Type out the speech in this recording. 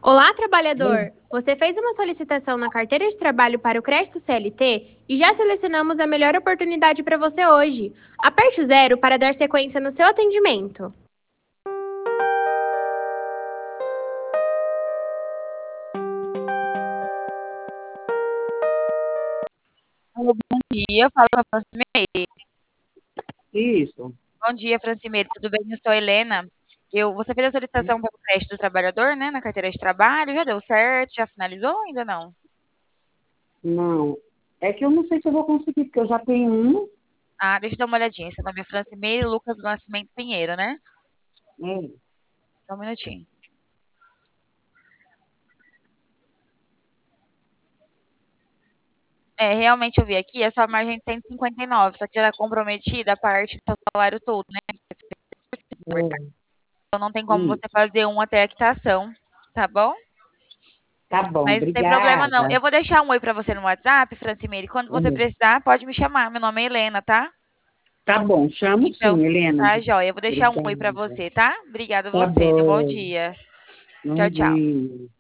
Olá, trabalhador! Você fez uma solicitação na carteira de trabalho para o crédito CLT e já selecionamos a melhor oportunidade para você hoje. Aperte o 0 para dar sequência no seu atendimento. Alô, bom dia, fala com a Francimeire. Isso. Bom dia, Francimeire, tudo bem? Eu sou a Helena. Você fez a solicitação para o crédito do trabalhador, né, na carteira de trabalho, já deu certo, já finalizou ou ainda não? Não. É que eu não sei se eu vou conseguir, porque eu já tenho um. Ah, deixa eu dar uma olhadinha. Seu nome é Francimeire Lucas do Nascimento Pinheiro, né? Só um minutinho. Realmente eu vi aqui, a sua margem é de 159, só que já está comprometida a parte do seu salário todo, né? Então não tem como você fazer um até a quitação, tá bom? Tá bom, Mas não tem problema não. obrigada. Eu vou deixar um oi para você no WhatsApp, Francimeire. Quando você precisar, pode me chamar. Meu nome é Helena, tá? Tá bom, chamo Então, sim, Helena. tá, joia. Eu vou deixar um oi para Obrigada. você, tá? Obrigada a Tá você. Tenha um bom bom. dia. Bom Tchau, tchau. dia.